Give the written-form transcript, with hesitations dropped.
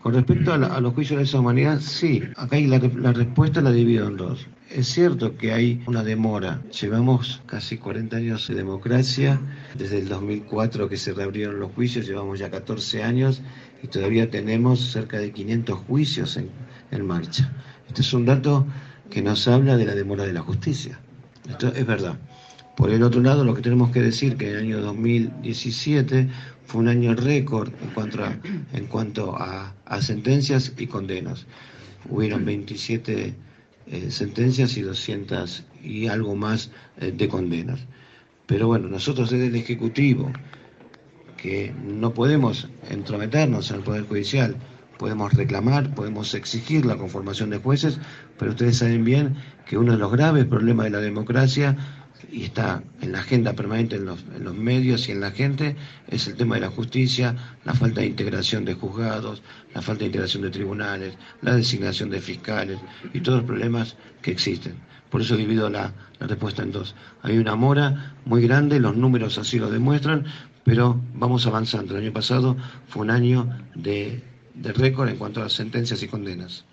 Con respecto a los juicios de lesa humanidad, sí, acá hay la respuesta la divido en dos. Es cierto que hay una demora. Llevamos casi 40 años de democracia, desde el 2004 que se reabrieron los juicios, llevamos ya 14 años y todavía tenemos cerca de 500 juicios en marcha. Este es un dato que nos habla de la demora de la justicia. Esto es verdad. Por el otro lado, lo que tenemos que decir que el año 2017 fue un año récord en cuanto a sentencias y condenas. Hubieron 27 sentencias y 200 y algo más de condenas. Pero bueno, nosotros desde el Ejecutivo, que no podemos entrometernos en el Poder Judicial, podemos reclamar, podemos exigir la conformación de jueces, pero ustedes saben bien que uno de los graves problemas de la democracia, y está en la agenda permanente en los medios y en la gente, es el tema de la justicia, la falta de integración de juzgados, la falta de integración de tribunales, la designación de fiscales y todos los problemas que existen. Por eso divido la respuesta en dos. Hay una mora muy grande, los números así lo demuestran, pero vamos avanzando. El año pasado fue un año de récord en cuanto a sentencias y condenas.